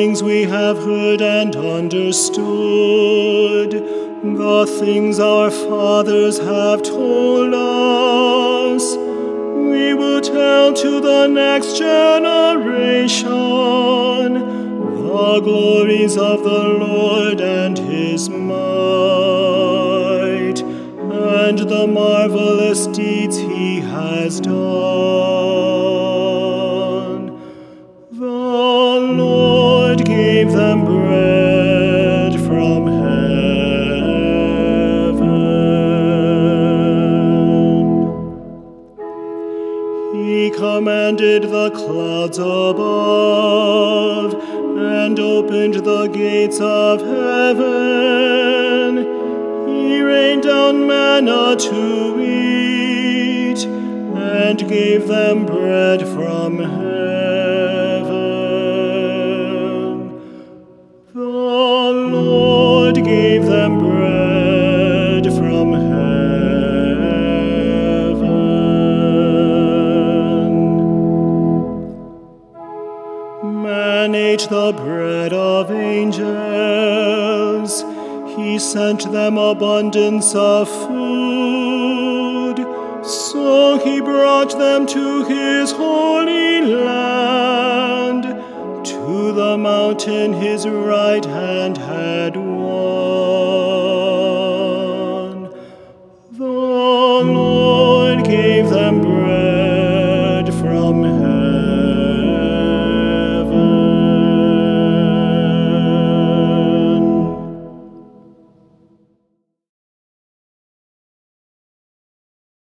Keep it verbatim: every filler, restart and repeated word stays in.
things we have heard and understood, the things our fathers have told us, we will tell to the next generation the glories of the Lord and his might, and the marvelous deeds he has done. The Lord gave them bread from heaven. He commanded the clouds above and opened the gates of heaven. He rained down manna to eat and gave them bread from heaven. The Lord gave them bread from heaven. Man ate the bread of angels. He sent them abundance of food. So he brought them to his holy land, to the mountain his right hand had won.